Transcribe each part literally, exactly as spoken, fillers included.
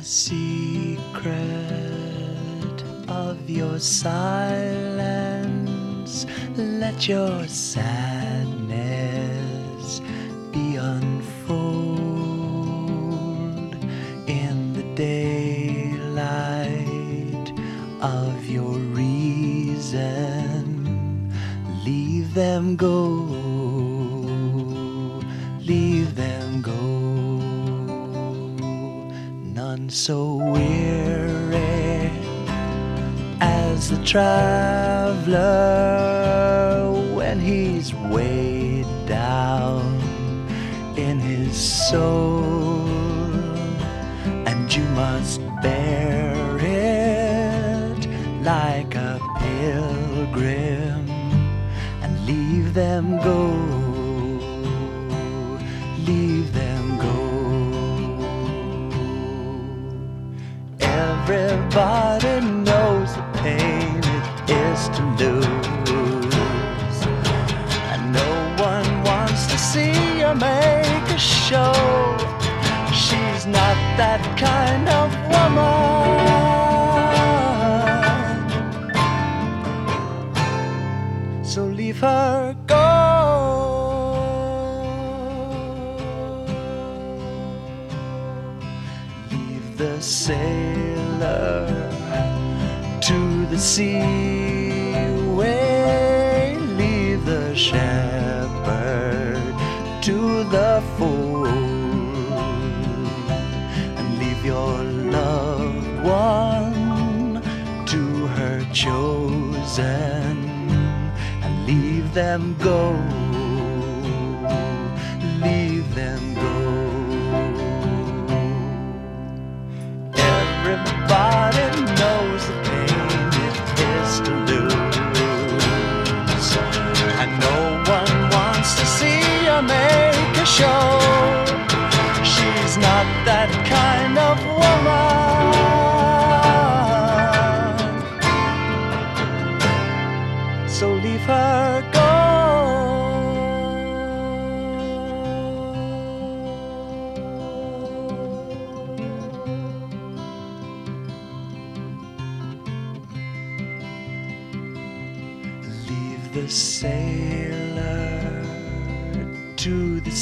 secret of your silence. Let your sadness be unfold in the daylight of your reason. Leave them go, leave them go. None so weary as the traveler when he's weighed down in his soul, and you must bear it like a pilgrim and leave them go, leave them go. Everybody knows the pain it is to lose, and no one wants to see you make a show. She's not that kind of woman, so leave her go. Leave the sailor to the seaway, leave the shepherd to the fold, and leave your loved one to her chosen, and leave them go, leave them go. Everybody knows the pain it is to lose, and no one wants to see you make a show. She's not that kind of woman, so leave her go. The sailor to the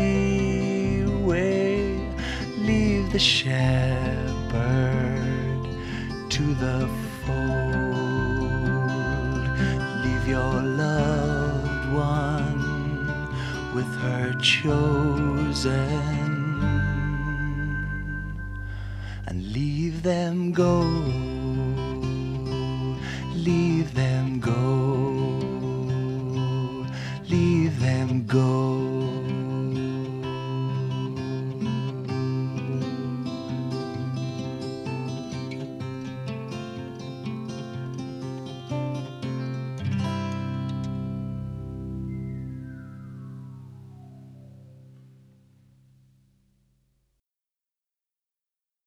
seaway, leave the shepherd to the fold, leave your loved one with her chosen, and leave them go, leave them go, leave them go.